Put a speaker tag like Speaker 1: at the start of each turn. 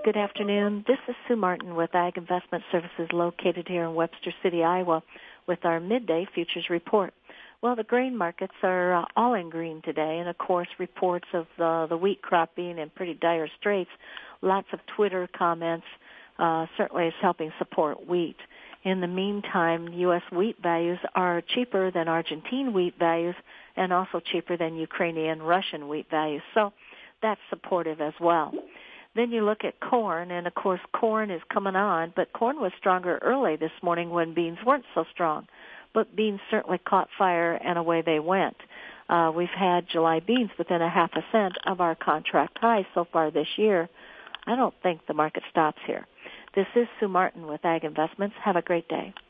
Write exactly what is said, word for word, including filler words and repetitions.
Speaker 1: Good afternoon. This is Sue Martin with Ag Investment Services located here in Webster City, Iowa, with our midday futures report. Well, the grain markets are uh, all in green today, and of course reports of the, the wheat crop being in pretty dire straits. Lots of Twitter comments uh, certainly is helping support wheat. In the meantime, U S wheat values are cheaper than Argentine wheat values and also cheaper than Ukrainian Russian wheat values. So that's supportive as well. Then you look at corn, and of course corn is coming on, but corn was stronger early this morning when beans weren't so strong. But beans certainly caught fire, and away they went. Uh, we've had July beans within a half a cent of our contract high so far this year. I don't think the market stops here. This is Sue Martin with Ag Investments. Have a great day.